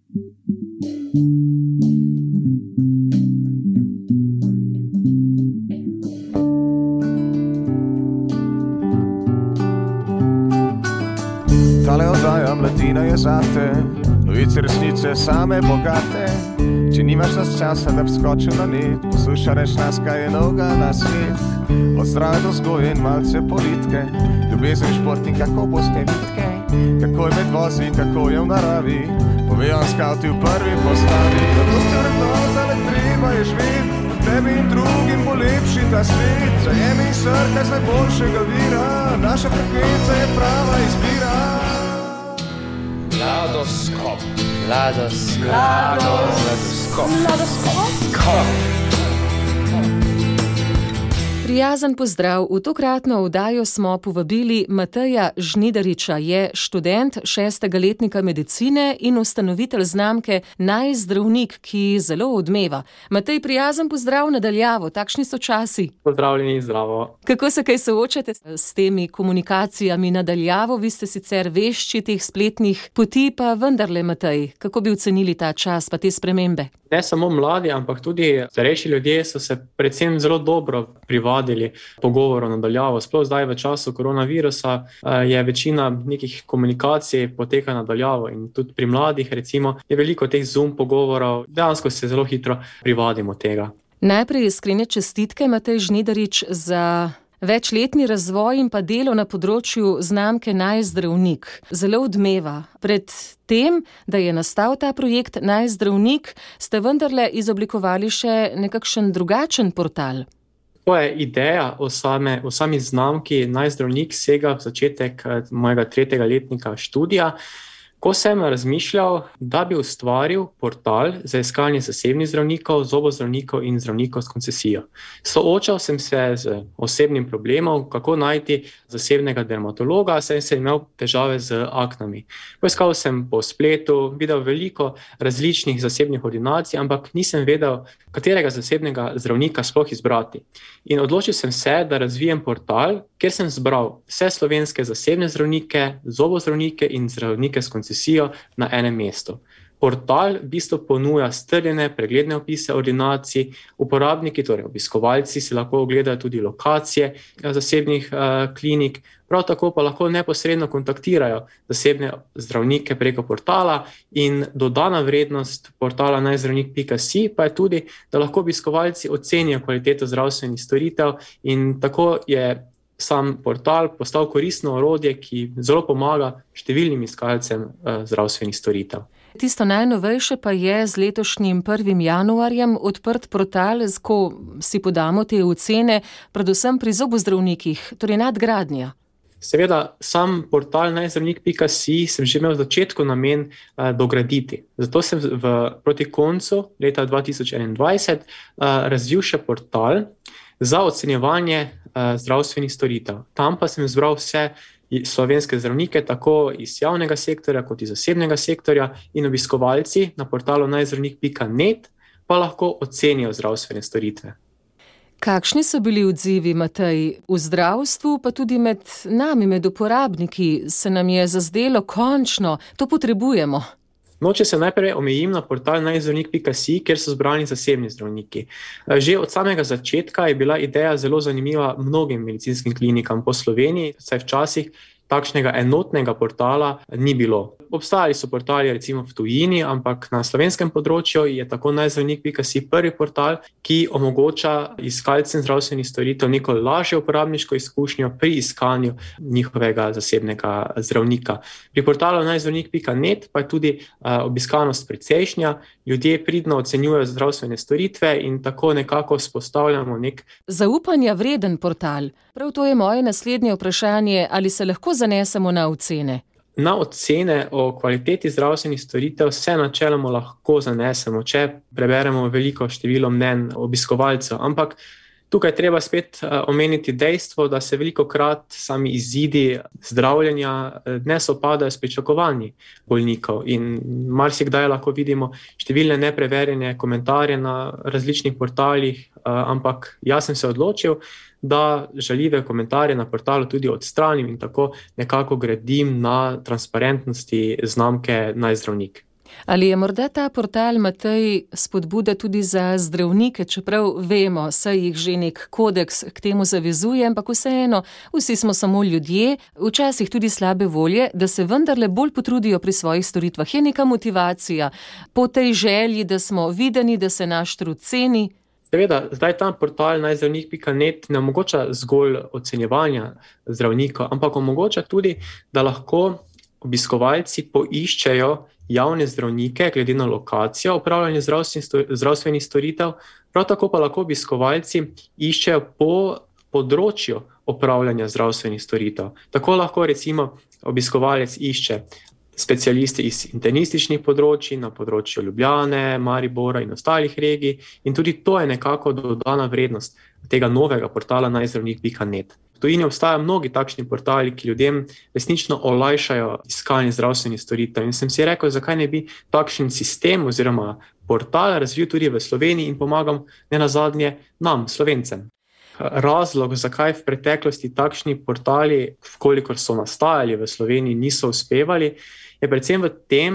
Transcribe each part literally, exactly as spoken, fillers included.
Tale oddaja Mladina je zate, novice resnice same bogate. Če nimaš nas časa, da bi skočil na net, poslušaj reč nas, kaj je novega na svet. Od zdrave do vzgoje in malce politike, ljubezen, šport in kako boste vitke, kako je med vozi, kako je v naravi, povejo skauti v prvi postavi. Zato ste vrednota, le treba je živeti, tebi in drugim bo lepši ta svet. Zajemi in srkaj z najboljšega vira, naša frekvenca je prava izbira. Mladoskop. Mladoskop. Mladoskop. Mladoskop. Prijazen pozdrav. V tokratno oddajo smo povabili Mateja Žnidariča. Je študent šestega letnika medicine in ustanovitelj znamke Najzdravnik, ki zelo odmeva. Matej, prijazen pozdrav nadaljavo. Takšni so časi. Pozdravljeni, zdravo. Kako se kaj soočate s temi komunikacijami nadaljavo? Vi ste sicer vešči teh spletnih poti, pa vendarle, Matej, kako bi ocenili ta čas pa te spremembe? Ne samo mladi, ampak tudi starejši ljudje so se predvsem zelo dobro privadili pogovorov nadaljavo. Sploh zdaj v času koronavirusa je večina nekih komunikacij poteka nadaljavo in tudi pri mladih recimo je veliko teh Zoom pogovorov. Dejansko se zelo hitro privadimo tega. Najprej iskrene čestitke, Matej Žnidarič, za večletni razvoj in pa delo na področju znamke Najzdravnik. Zelo odmeva. Pred tem, da je nastal ta projekt Najzdravnik, ste vendarle izoblikovali še nekakšen drugačen portal. To je ideja o, same, o sami znamki Najzdravnik sega v začetek mojega tretjega letnika študija, ko sem razmišljal, da bi ustvaril portal za iskanje zasebnih zdravnikov, zobozdravnikov in zdravnikov s koncesijo. Soočal sem se z osebnim problemom, kako najti zasebnega dermatologa, saj sem imel težave z aknami. Poiskal sem po spletu, videl veliko različnih zasebnih ordinacij, ampak nisem vedel, katerega zasebnega zdravnika sploh izbrati. In odločil sem se, da razvijem portal, kjer sem zbral vse slovenske zasebne zdravnike, zobozdravnike in zdravnike s koncesijo na enem mestu. Portal v bistvu ponuja strnjene, pregledne opise ordinacij, uporabniki, torej obiskovalci, si lahko ogledajo tudi lokacije zasebnih uh, klinik, prav tako pa lahko neposredno kontaktirajo zasebne zdravnike preko portala in dodana vrednost portala najzdravnik pika si pa je tudi, da lahko obiskovalci ocenijo kvaliteto zdravstvenih storitev in tako je sam portal postal koristno orodje, ki zelo pomaga številnim iskalcem uh, zdravstvenih storitev. Tisto najnovejše pa je z letošnjim prvim januarjem odprt portal, ko si podamo te ocene, predvsem pri zobozdravnikih, torej nadgradnja. Seveda, sam portal najzdravnik pika si sem že imel v začetku namen uh, dograditi. Zato sem v, proti koncu leta dva tisoč enaindvajset uh, razvil še portal za ocenjevanje uh, zdravstvenih storitev. Tam pa sem zbral vse slovenske zdravnike, tako iz javnega sektorja kot iz zasebnega sektorja in obiskovalci na portalu najzdravnik pika net pa lahko ocenijo zdravstvene storitve. Kakšni so bili odzivi, Matej, v zdravstvu, pa tudi med nami, med uporabniki? Se nam je zazdelo končno, to potrebujemo. No, če se najprej omejim na portal najzdravnik pika si, kjer so zbrani zasebni zdravniki. Že od samega začetka je bila ideja zelo zanimiva mnogim medicinskim klinikam po Sloveniji, saj včasih takšnega enotnega portala ni bilo. Obstajali so portali recimo v tujini, ampak na slovenskem področju je tako najzdravnik pika si prvi portal, ki omogoča iskalcem zdravstvenih storitev neko lažjo uporabniško izkušnjo pri iskanju njihovega zasebnega zdravnika. Pri portalu najzdravnik pika net pa je tudi uh, obiskanost precejšnja, ljudje pridno ocenjujejo zdravstvene storitve in tako nekako vzpostavljamo nek zaupanja vreden portal. Prav to je moje naslednje vprašanje, ali se lahko zanesemo na ocene? Na ocene o kvaliteti zdravstvenih storitev se načeloma lahko zanesemo, če preberemo veliko število mnenj obiskovalcev, ampak tukaj treba spet omeniti dejstvo, da se velikokrat sami izidi zdravljenja ne sopadajo s pričakovanji bolnikov in marsikdaj lahko vidimo številne nepreverjene komentarje na različnih portalih, ampak jaz sem se odločil, da žaljive komentarje na portalu tudi odstranim in tako nekako gradim na transparentnosti znamke Najzdravnik. Ali je morda ta portal, Matej, spodbuda tudi za zdravnike, čeprav vemo, saj jih že nek kodeks k temu zavezuje, ampak vseeno, vsi smo samo ljudje, včasih tudi slabe volje, da se vendarle bolj potrudijo pri svojih storitvah. Je neka motivacija po tej želji, da smo videni, da se naš trud ceni? Seveda, zdaj ta portal najzdravnik pika net ne omogoča zgolj ocenjevanja zdravnika, ampak omogoča tudi, da lahko obiskovalci poiščejo javne zdravnike glede na lokacijo opravljanja zdravstvenih storitev, prav tako pa lahko obiskovalci iščejo po področju opravljanja zdravstvenih storitev. Tako lahko recimo obiskovalec išče specialisti iz internističnih področji, na področju Ljubljane, Maribora in ostalih regij, in tudi to je nekako dodana vrednost tega novega portala najzdravnik pika net. V tujini obstajajo mnogi takšni portali, ki ljudem resnično olajšajo iskanje zdravstvenih storitev. In sem si rekel, zakaj ne bi takšen sistem oziroma portal razvil tudi v Sloveniji in pomagam nenazadnje nam, Slovencem. Razlog, zakaj v preteklosti takšni portali, kolikor so nastajali v Sloveniji, niso uspevali, je predvsem v tem,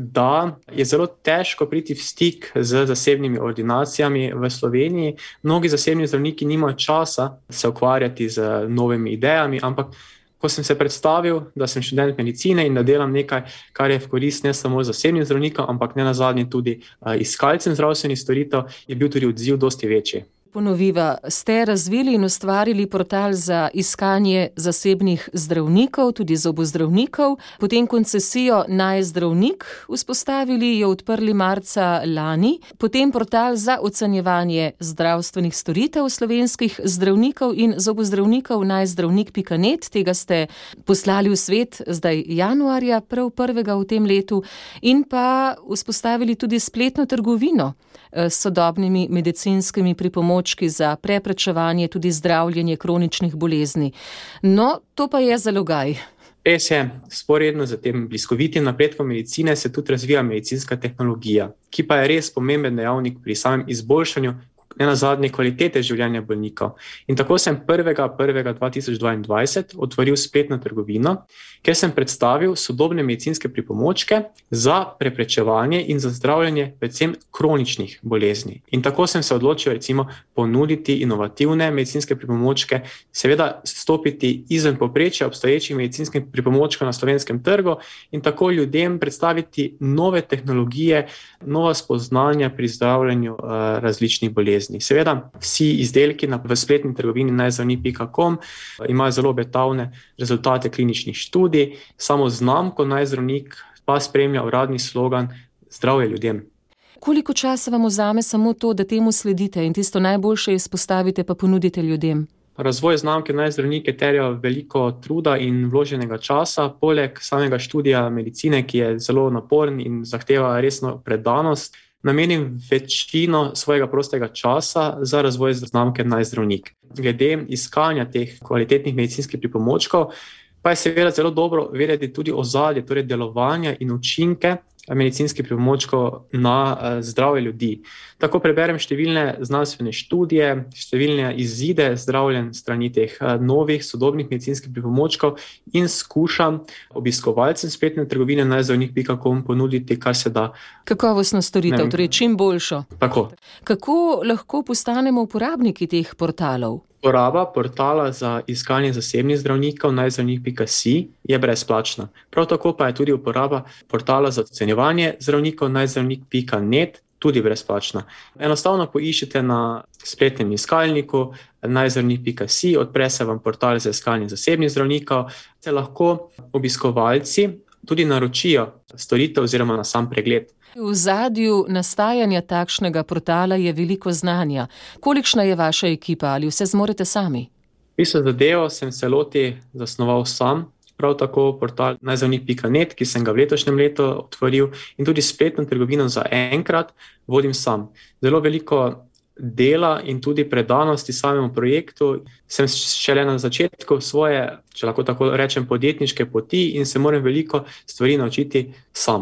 da je zelo težko priti v stik z zasebnimi ordinacijami v Sloveniji. Mnogi zasebni zdravniki nimajo časa se ukvarjati z novimi idejami, ampak ko sem se predstavil, da sem študent medicine in da delam nekaj, kar je v korist ne samo zasebnim zdravnikom, ampak nenazadnje tudi iskalcem zdravstvenih storitev, je bil tudi odziv dosti večji. Ponoviva, ste razvili in ustvarili portal za iskanje zasebnih zdravnikov, tudi zobozdravnikov, potem koncesijo najzdravnik vzpostavili, jo odprli marca lani, potem portal za ocenjevanje zdravstvenih storitev slovenskih zdravnikov in zobozdravnikov najzdravnik pika net, tega ste poslali v svet zdaj januarja, prav prvega v tem letu, in pa vzpostavili tudi spletno trgovino s sodobnimi medicinskimi pripomočki za preprečevanje, tudi zdravljenje kroničnih bolezni. No, to pa je zalogaj. Res je, sporedno z tem bliskovitim napredkom medicine se tudi razvija medicinska tehnologija, ki pa je res pomemben dejavnik pri samem izboljšanju nenazadnje kvalitete življenja bolnikov. In tako sem prvega prvega dva tisoč dvaindvajset otvoril spletno trgovino, kjer sem predstavil sodobne medicinske pripomočke za preprečevanje in za zdravljenje predvsem kroničnih bolezni. In tako sem se odločil recimo ponuditi inovativne medicinske pripomočke, seveda stopiti izven povprečja obstoječih medicinskih pripomočkov na slovenskem trgu in tako ljudem predstaviti nove tehnologije, nova spoznanja pri zdravljenju uh, različnih bolezni. Seveda, vsi izdelki na, v spletni trgovini najzdravnik pika com imajo zelo obetavne rezultate kliničnih študij, samo znamko najzdravnik pa spremlja uradni slogan zdravje ljudem. Koliko časa vam vzame samo to, da temu sledite in tisto najboljše izpostavite pa ponudite ljudem? Razvoj znamke najzdravnik je terjal veliko truda in vloženega časa, poleg samega študija medicine, ki je zelo naporen in zahteva resno predanost, namenim večino svojega prostega časa za razvoj znamke najzdravnik. Glede iskanja teh kvalitetnih medicinskih pripomočkov pa je seveda zelo dobro vedeti tudi ozadje, torej delovanja in učinke medicinskih pripomočkov na zdravje ljudi. Tako preberem številne znanstvene študije, številne izide zdravljenj strani teh novih sodobnih medicinskih pripomočkov in skušam obiskovalcem spletne trgovine najzdravnik pika com ponuditi kar se da. Kakovostno storitev, torej čim boljšo. Tako. Kako lahko postanemo uporabniki teh portalov? Uporaba portala za iskanje zasebnih zdravnikov najzdravnik pika si je brezplačna. Prav tako pa je tudi uporaba portala za ocenjevanje zdravnikov najzdravnik pika net tudi brezplačna. Enostavno poiščite na spletnem iskalniku najzdravnik pika si, odpre se vam portal za iskanje zasebnih zdravnikov, se lahko obiskovalci tudi naročijo storitev oziroma na sam pregled. V zadju nastajanja takšnega portala je veliko znanja. Kolikšna je vaša ekipa ali vse zmorete sami? Pismo zadevo sem se loti zasnoval sam, prav tako portal najzdravnik pika net, ki sem ga v letošnjem letu otvoril, in tudi spletno trgovino za enkrat vodim sam. Zelo veliko dela in tudi predanosti samemu projektu sem šele na začetku svoje, če lahko tako rečem, podjetniške poti in se moram veliko stvari naučiti sam.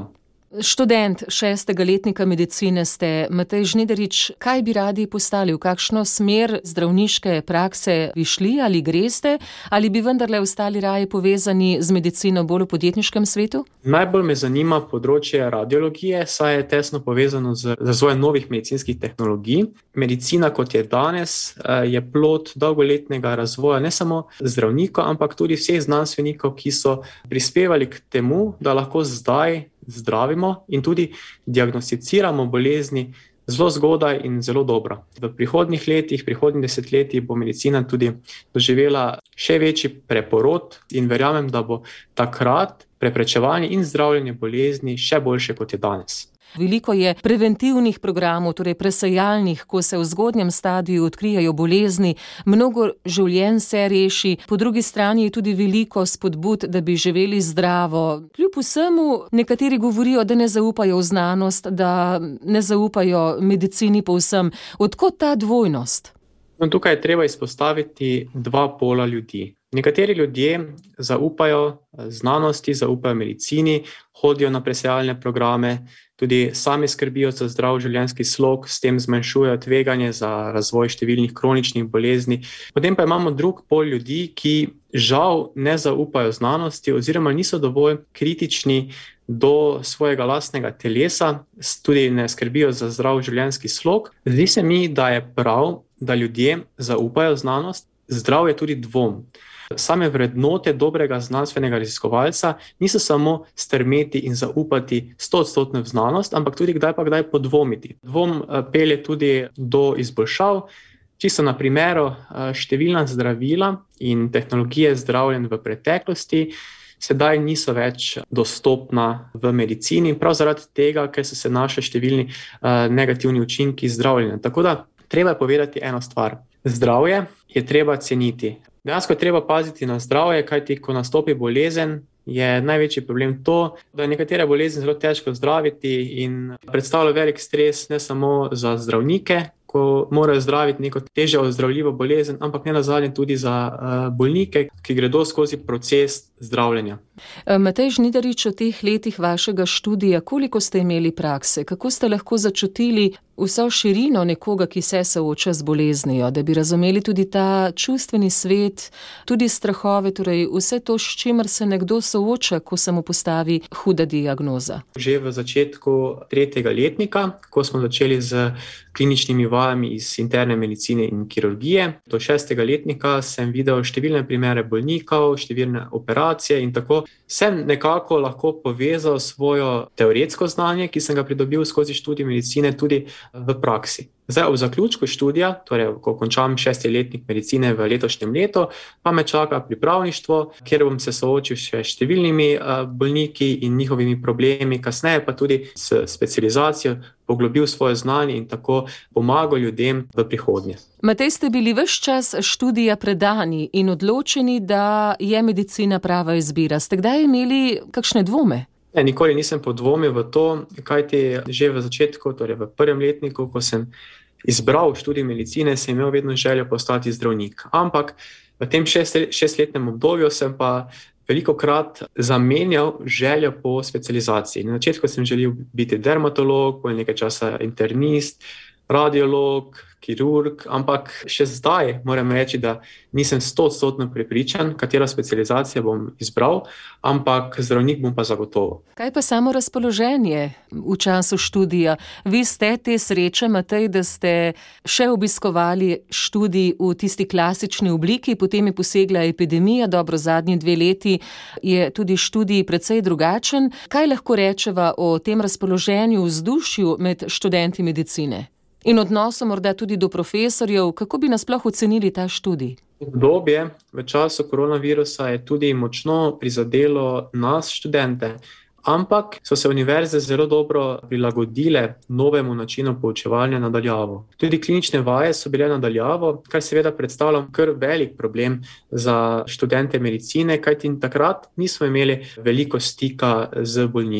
Študent šestega letnika medicine ste, Matej Žnidarič, kaj bi radi postali, v kakšno smer zdravniške prakse bi šli ali greste, ali bi vendarle ostali raje povezani z medicino bolj v podjetniškem svetu? Najbolj me zanima področje radiologije, saj je tesno povezano z razvojem novih medicinskih tehnologij. Medicina, kot je danes, je plod dolgoletnega razvoja ne samo zdravnikov, ampak tudi vseh znanstvenikov, ki so prispevali k temu, da lahko zdaj zdravimo in tudi diagnosticiramo bolezni zelo zgodaj in zelo dobro. V prihodnjih letih, prihodnjih desetletjih bo medicina tudi doživela še večji preporod in verjamem, da bo takrat preprečevanje in zdravljenje bolezni še boljše, kot je danes. Veliko je preventivnih programov, torej presejalnih, ko se v zgodnjem stadiju odkrijajo bolezni, mnogo življenj se reši, po drugi strani je tudi veliko spodbud, da bi živeli zdravo. Kljub vsemu nekateri govorijo, da ne zaupajo v znanost, da ne zaupajo medicini povsem. Odkot ta dvojnost? No, tukaj je treba izpostaviti dva pola ljudi. Nekateri ljudje zaupajo znanosti, zaupajo medicini, hodijo na presejalne programe, tudi sami skrbijo za zdrav življenjski slog, s tem zmanjšujejo tveganje za razvoj številnih kroničnih bolezni. Potem pa imamo drug pol ljudi, ki žal ne zaupajo znanosti oziroma niso dovolj kritični do svojega lastnega telesa, tudi ne skrbijo za zdrav življenjski slog. Zdi se mi, da je prav, da ljudje zaupajo znanost, zdrav je tudi dvom. Same vrednote dobrega znanstvenega raziskovalca niso samo strmeti in zaupati stoodstotno v znanost, ampak tudi kdaj pa kdaj podvomiti. Dvom pelje tudi do izboljšav. Čisto na primeru, številna zdravila in tehnologije zdravljenj v preteklosti sedaj niso več dostopna v medicini, prav zaradi tega, ker so se našli številni negativni učinki zdravljenja. Tako da treba je povedati eno stvar. Zdravje je treba ceniti. Dejansko je treba paziti na zdravje, kajti ko nastopi bolezen, je največji problem to, da je nekatere bolezni zelo težko zdraviti in predstavlja velik stres ne samo za zdravnike, ko morajo zdraviti neko težjo ozdravljivo bolezen, ampak ne nazadnje tudi za bolnike, ki gredo skozi proces zdravljenja. Matej Žnidarič, v teh letih vašega študija, koliko ste imeli prakse? Kako ste lahko začutili vso širino nekoga, ki se sooča z boleznijo, da bi razumeli tudi ta čustveni svet, tudi strahove, torej vse to, s čimer se nekdo sooča, ko se mu postavi huda diagnoza? Že v začetku tretjega letnika, ko smo začeli z kliničnimi vajami iz interne medicine in kirurgije, do šestega letnika sem videl številne primere bolnikov, številne operacije in tako sem nekako lahko povezal svojo teoretsko znanje, ki sem ga pridobil skozi študij medicine, tudi v praksi. Zdaj, v zaključku študija, torej ko končam šesti letnik medicine v letošnjem letu, pa me čaka pripravništvo, kjer bom se soočil še s številnimi bolniki in njihovimi problemi, kasneje pa tudi s specializacijo poglobil svoje znanje in tako pomagal ljudem v prihodnje. Matej, ste bili ves čas študija predani in odločeni, da je medicina prava izbira. Ste kdaj imeli kakšne dvome? Ne, nikoli nisem podvomil v to, kajti že v začetku, torej v prvem letniku, ko sem izbral študij medicine, sem imel vedno željo postati zdravnik. Ampak v tem šest, šestletnem obdobju sem pa velikokrat zamenjal željo po specializaciji. Na začetku sem želel biti dermatolog, potem nekaj časa internist, radiolog, kirurg, ampak še zdaj moram reči, da nisem stoodstotno prepričan, katera specializacija bom izbral, ampak zdravnik bom pa zagotovo. Kaj pa samo razpoloženje v času študija? Vi ste te sreče, Matej, da ste še obiskovali študij v tisti klasični obliki, potem je posegla epidemija, dobro, zadnji dve leti je tudi študij precej drugačen. Kaj lahko rečeva o tem razpoloženju, vzdušju med študenti medicine? In odnosu morda tudi do profesorjev, kako bi nasploh ocenili ta študij? Obdobje v času koronavirusa je tudi močno prizadelo nas, študente, ampak so se univerze zelo dobro prilagodile novemu načinu poučevanja nadaljavo. Tudi klinične vaje so bile nadaljavo, kar seveda predstavlja kar velik problem za študente medicine, kajti takrat nismo imeli veliko stika z bolniki.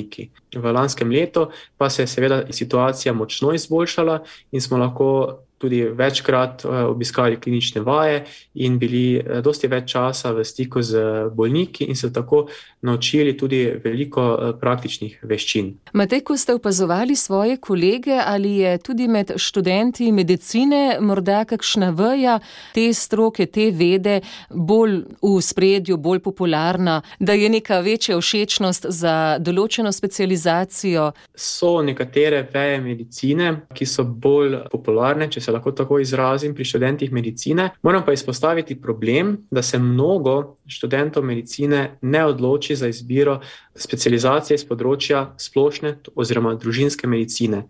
v lanskem letu pa se je seveda situacija močno izboljšala in smo lahko tudi večkrat obiskali klinične vaje in bili dosti več časa v stiku z bolniki in se tako naučili tudi veliko praktičnih veščin. Matej, ko ste opazovali svoje kolege, ali je tudi med študenti medicine morda kakšna veja te stroke, te vede bolj v spredju, bolj popularna, da je neka večja všečnost za določeno specializacijo? So nekatere veje medicine, ki so bolj popularne, če se lahko tako izrazim, pri študentih medicine. Moram pa izpostaviti problem, da se mnogo študentov medicine ne odloči za izbiro specializacije iz področja splošne oziroma družinske medicine.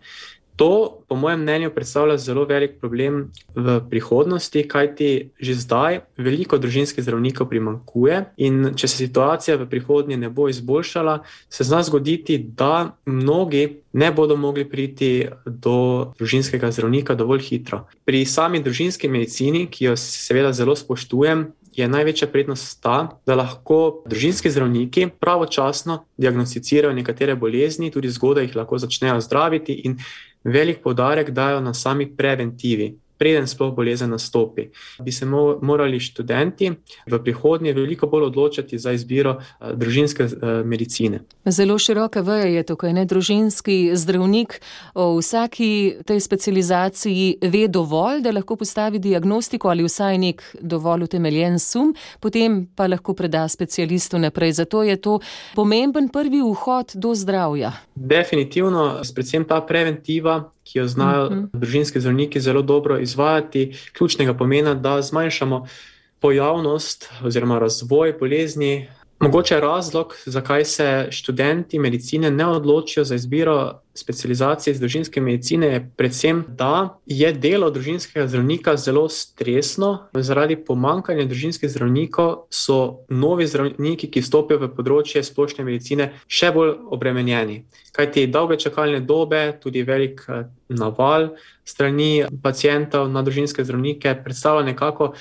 To, po mojem mnenju, predstavlja zelo velik problem v prihodnosti, kajti že zdaj veliko družinskih zdravnikov primanjkuje in če se situacija v prihodnje ne bo izboljšala, se zna zgoditi, da mnogi ne bodo mogli priti do družinskega zdravnika dovolj hitro. Pri sami družinski medicini, ki jo seveda zelo spoštujem, je največja prednost ta, da lahko družinski zdravniki pravočasno diagnosticirajo nekatere bolezni, tudi zgodaj jih lahko začnejo zdraviti in velik poudarek dajo na sami preventivi, preden sploh bolezen nastopi. Bi se morali študenti v prihodnje veliko bolj odločati za izbiro družinske medicine. Zelo široka veja je tukaj, ne? Družinski zdravnik o vsaki tej specializaciji ve dovolj, da lahko postavi diagnostiko ali vsaj nek dovolj utemeljen sum, potem pa lahko preda specialistu naprej. Zato je to pomemben prvi vhod do zdravja. Definitivno, predvsem ta preventiva, ki jo znajo uh-huh. družinski zdravniki zelo dobro izvajati, ključnega pomena, da zmanjšamo pojavnost oziroma razvoj bolezni. Mogoče je razlog, zakaj se študenti medicine ne odločijo za izbiro specializacije iz družinske medicine, je predvsem, da je delo družinskega zdravnika zelo stresno. Zaradi pomanjkanja družinskih zdravnikov so novi zdravniki, ki stopijo v področje splošne medicine, še bolj obremenjeni. Kajti dolge čakalne dobe, tudi velik naval strani pacientov na družinske zdravnike predstavlja nekako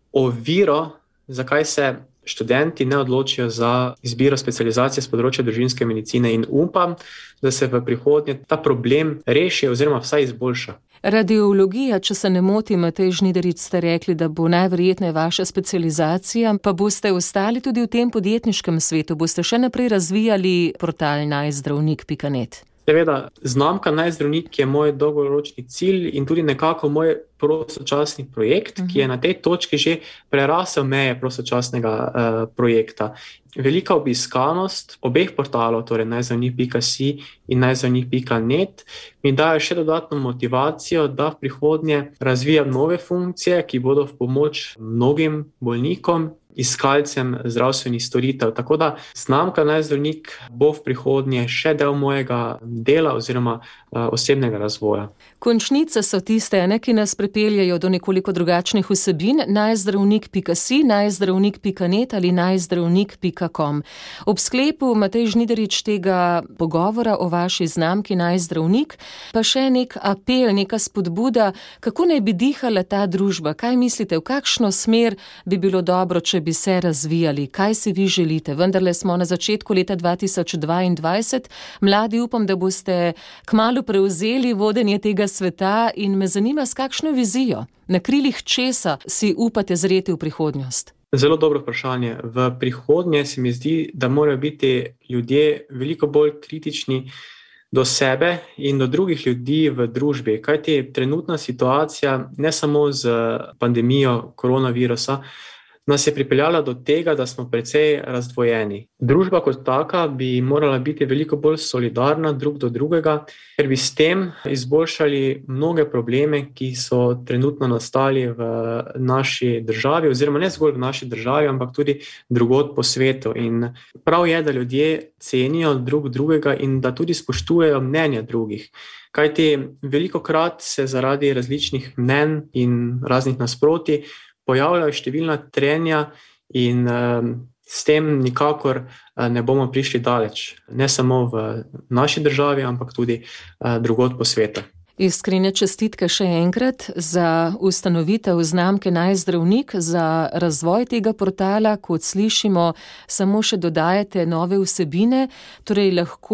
oviro, zakaj se študenti ne odločijo za izbiro specializacije z področja družinske medicine in upam, da se v prihodnje ta problem reši oziroma vsaj izboljša. Radiologija, če se ne motim, Matej Žnidarič, ste rekli, da bo najverjetneje vaša specializacija, pa boste ostali tudi v tem podjetniškem svetu, boste še naprej razvijali portal najzdravnik pika net. Seveda, znamka Najzdravnik je moj dolgoročni cilj in tudi nekako moj prostočasni projekt, uh-huh. ki je na tej točki že prerasel meje prostočasnega uh, projekta. Velika obiskanost obeh portalov, torej najzdravnik pika si in najzdravnik pika net, mi dajo še dodatno motivacijo, da v prihodnje razvijam nove funkcije, ki bodo v pomoč mnogim bolnikom, iskalcem zdravstvenih storitev. Tako da znamka Najzdravnik bo v prihodnje še del mojega dela oziroma uh, osebnega razvoja. Končnice so tiste, ne, ki nas pripeljajo do nekoliko drugačnih vsebin. najzdravnik pika si, najzdravnik pika net ali najzdravnik pika com. Ob sklepu, Matej Žnidarič, tega pogovora o vaši znamki Najzdravnik, pa še nek apel, neka spodbuda, kako naj bi dihala ta družba? Kaj mislite, v kakšno smer bi bilo dobro, če bi se razvijali? Kaj si vi želite? Vendarle smo na začetku leta dva tisoč dvaindvajset. Mladi, upam, da boste kmalu prevzeli vodenje tega sveta in me zanima, s kakšno vizijo, na krilih česa si upate zreti v prihodnost? Zelo dobro vprašanje. V prihodnje se mi zdi, da morajo biti ljudje veliko bolj kritični do sebe in do drugih ljudi v družbi. Kajti trenutna situacija, ne samo z pandemijo koronavirusa, nas je pripeljala do tega, da smo precej razdvojeni. Družba kot taka bi morala biti veliko bolj solidarna drug do drugega, ker bi s tem izboljšali mnoge probleme, ki so trenutno nastali v naši državi, oziroma ne zgolj v naši državi, ampak tudi drugod po svetu. In prav je, da ljudje cenijo drug drugega in da tudi spoštujejo mnenja drugih. Kajti velikokrat se zaradi različnih mnenj in raznih nasproti pojavljajo številna trenja in um, s tem nikakor uh, ne bomo prišli daleč. Ne samo v naši državi, ampak tudi uh, drugod po svetu. Iskrene čestitke še enkrat za ustanovitev znamke Najzdravnik, za razvoj tega portala. Kot slišimo, samo še dodajate nove vsebine, torej lahko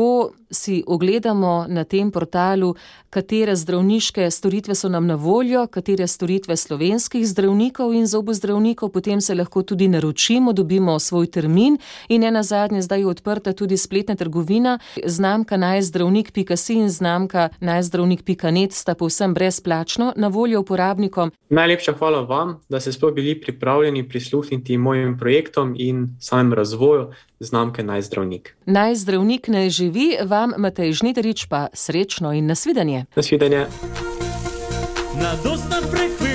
si ogledamo na tem portalu, katere zdravniške storitve so nam na voljo, katere storitve slovenskih zdravnikov in zobozdravnikov, potem se lahko tudi naročimo, dobimo svoj termin in ena zadnje zdaj je odprta tudi spletna trgovina. Znamka najzdravnik pika si in znamka najzdravnik pika net sta povsem brezplačno na voljo uporabnikom. Najlepša hvala vam, da ste sploh bili pripravljeni prisluhniti mojim projektom in samem razvoju znamke Najzdravnik. Najzdravnik naj živi, vam Matej Žnidarič pa srečno in nasvidenje. Nasvidenje. Na dostan frekvenci.